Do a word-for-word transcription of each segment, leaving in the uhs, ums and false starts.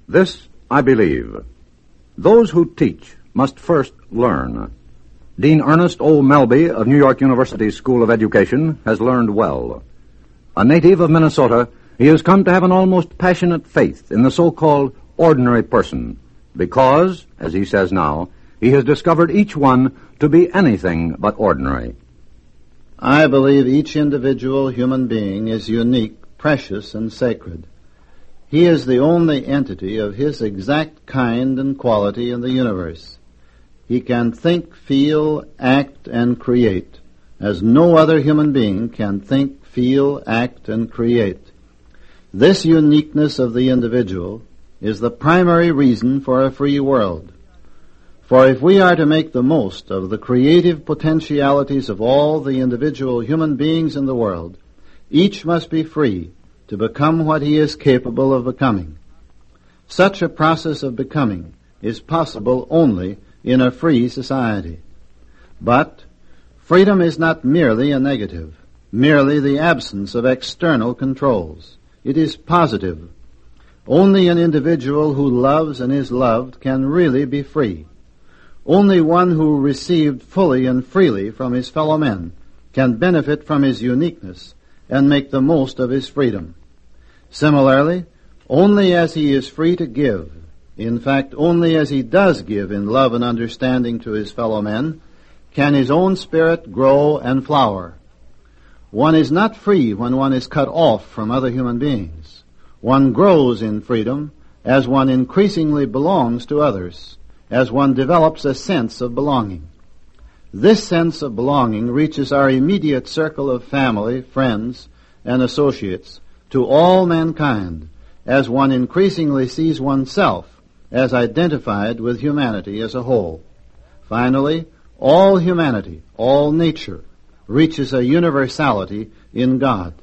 This I believe. Those who teach must first learn. Dean Ernest O. Melby of New York University's School of Education has learned well. A native of Minnesota, he has come to have an almost passionate faith in the so-called ordinary person because, as he says now, he has discovered each one to be anything but ordinary. I believe each individual human being is unique, precious, and sacred. He is the only entity of his exact kind and quality in the universe. He can think, feel, act, and create, as no other human being can think, feel, act, and create. This uniqueness of the individual is the primary reason for a free world. For if we are to make the most of the creative potentialities of all the individual human beings in the world, each must be free to become what he is capable of becoming. Such a process of becoming is possible only in a free society. But freedom is not merely a negative, merely the absence of external controls. It is positive. Only an individual who loves and is loved can really be free. Only one who received fully and freely from his fellow men can benefit from his uniqueness and make the most of his freedom. Similarly, only as he is free to give, in fact, only as he does give in love and understanding to his fellow men, can his own spirit grow and flower. One is not free when one is cut off from other human beings. One grows in freedom as one increasingly belongs to others, as one develops a sense of belonging. This sense of belonging reaches our immediate circle of family, friends, and associates, to all mankind, as one increasingly sees oneself as identified with humanity as a whole. Finally, all humanity, all nature, reaches a universality in God.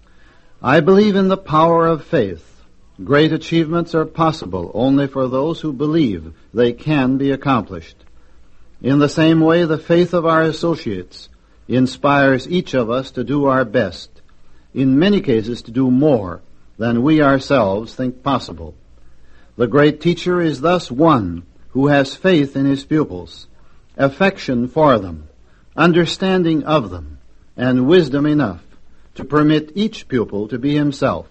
I believe in the power of faith. Great achievements are possible only for those who believe they can be accomplished. In the same way, the faith of our associates inspires each of us to do our best, in many cases to do more than we ourselves think possible. The great teacher is thus one who has faith in his pupils, affection for them, understanding of them, and wisdom enough to permit each pupil to be himself.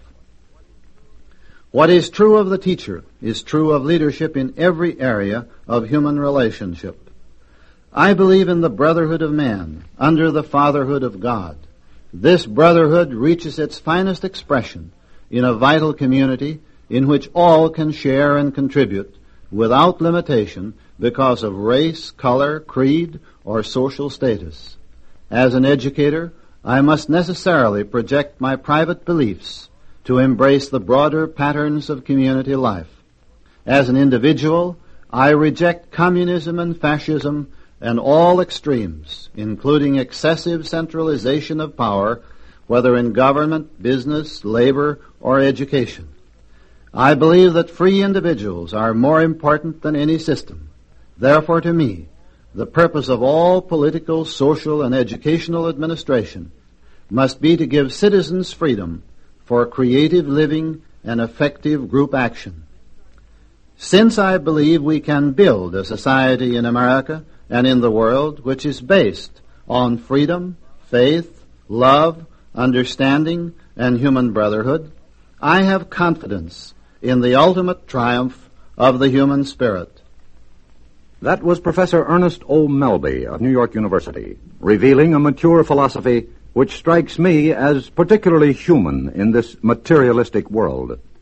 What is true of the teacher is true of leadership in every area of human relationship. I believe in the brotherhood of man under the fatherhood of God. This brotherhood reaches its finest expression in a vital community in which all can share and contribute without limitation because of race, color, creed, or social status. As an educator, I must necessarily project my private beliefs to embrace the broader patterns of community life. As an individual, I reject communism and fascism and all extremes, including excessive centralization of power, whether in government, business, labor, or education. I believe that free individuals are more important than any system. Therefore, to me, the purpose of all political, social, and educational administration must be to give citizens freedom for creative living and effective group action. Since I believe we can build a society in America and in the world which is based on freedom, faith, love, understanding, and human brotherhood, I have confidence in the ultimate triumph of the human spirit. That was Professor Ernest O. Melby of New York University, revealing a mature philosophy which strikes me as particularly human in this materialistic world.